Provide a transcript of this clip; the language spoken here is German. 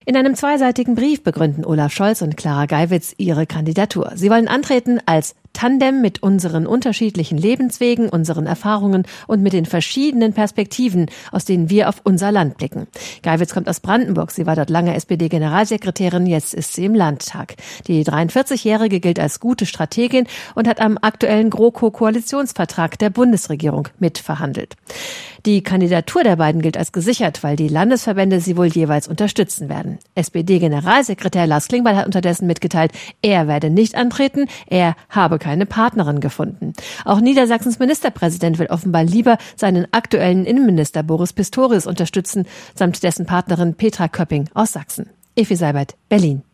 In einem zweiseitigen Brief begründen Olaf Scholz und Clara Geiwitz ihre Kandidatur. Sie wollen antreten als Tandem mit unseren unterschiedlichen Lebenswegen, unseren Erfahrungen und mit den verschiedenen Perspektiven, aus denen wir auf unser Land blicken. Geiwitz kommt aus Brandenburg. Sie war dort lange SPD-Generalsekretärin, jetzt ist sie im Landtag. Die 43-Jährige gilt als gute Strategin und hat am aktuellen GroKo-Koalitionsvertrag der Bundesregierung mitverhandelt. Die Kandidatur der beiden gilt als gesichert, weil die Landesverbände sie wohl jeweils unterstützen werden. SPD-Generalsekretär Lars Klingbeil hat unterdessen mitgeteilt, er werde nicht antreten, er habe keine Partnerin gefunden. Auch Niedersachsens Ministerpräsident will offenbar lieber seinen aktuellen Innenminister Boris Pistorius unterstützen, samt dessen Partnerin Petra Köpping aus Sachsen. Effi Seibert, Berlin.